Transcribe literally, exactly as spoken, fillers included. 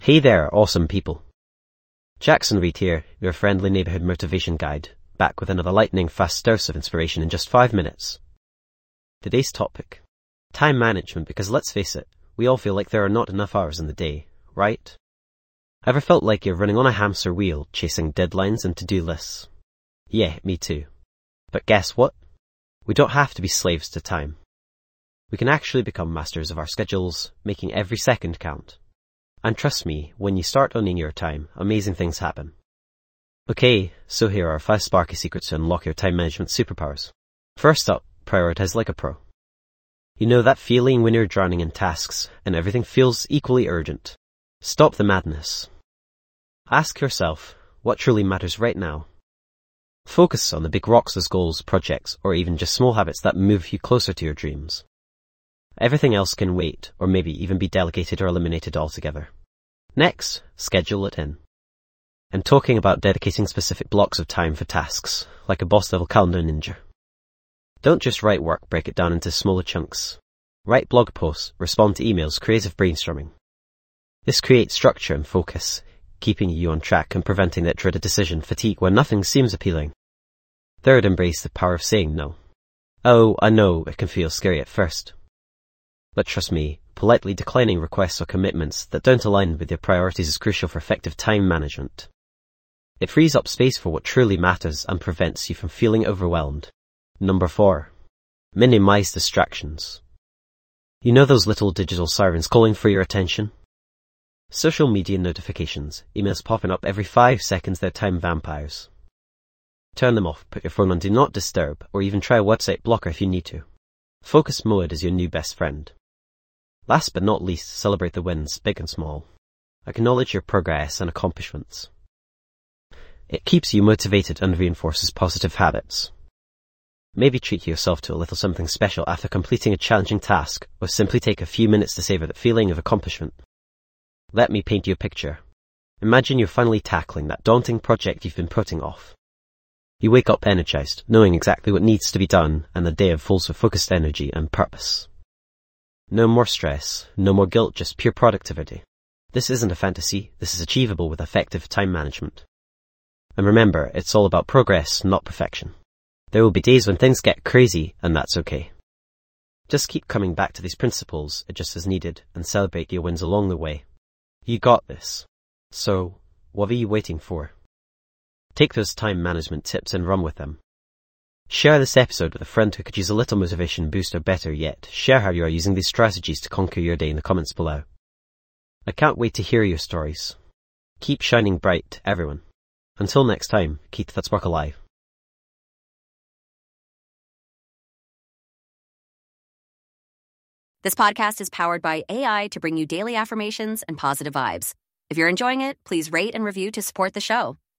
Hey there, awesome people. Jackson Reed here, your friendly neighborhood motivation guide, back with another lightning-fast dose of inspiration in just five minutes. Today's topic: time management, because let's face it, we all feel like there are not enough hours in the day, right? Ever felt like you're running on a hamster wheel, chasing deadlines and to-do lists? Yeah, me too. But guess what? We don't have to be slaves to time. We can actually become masters of our schedules, making every second count. And trust me, when you start owning your time, amazing things happen. Okay, so here are five sparky secrets to unlock your time management superpowers. First up, prioritize like a pro. You know that feeling when you're drowning in tasks and everything feels equally urgent? Stop the madness. Ask yourself, what truly matters right now? Focus on the big rocks as goals, projects, or even just small habits that move you closer to your dreams. Everything else can wait, or maybe even be delegated or eliminated altogether. Next, schedule it in. I'm talking about dedicating specific blocks of time for tasks, like a boss-level calendar ninja. Don't just write work, break it down into smaller chunks. Write blog posts, respond to emails, creative brainstorming. This creates structure and focus, keeping you on track and preventing that dreaded decision fatigue when nothing seems appealing. Third, embrace the power of saying no. Oh, I know it can feel scary at first. But trust me, politely declining requests or commitments that don't align with your priorities is crucial for effective time management. It frees up space for what truly matters and prevents you from feeling overwhelmed. Number four, minimize distractions. You know those little digital sirens calling for your attention? Social media notifications, emails popping up every five seconds, they're time vampires. Turn them off, put your phone on Do Not Disturb, or even try a website blocker if you need to. Focus mode is your new best friend. Last but not least, celebrate the wins, big and small. Acknowledge your progress and accomplishments. It keeps you motivated and reinforces positive habits. Maybe treat yourself to a little something special after completing a challenging task, or simply take a few minutes to savor the feeling of accomplishment. Let me paint you a picture. Imagine you're finally tackling that daunting project you've been putting off. You wake up energized, knowing exactly what needs to be done, and the day unfolds with focused energy and purpose. No more stress, no more guilt, just pure productivity. This isn't a fantasy, this is achievable with effective time management. And remember, it's all about progress, not perfection. There will be days when things get crazy, and that's okay. Just keep coming back to these principles, just as needed, and celebrate your wins along the way. You got this. So, what are you waiting for? Take those time management tips and run with them. Share this episode with a friend who could use a little motivation boost, or better yet, share how you are using these strategies to conquer your day in the comments below. I can't wait to hear your stories. Keep shining bright, everyone. Until next time, keep that spark alive. This podcast is powered by A I to bring you daily affirmations and positive vibes. If you're enjoying it, please rate and review to support the show.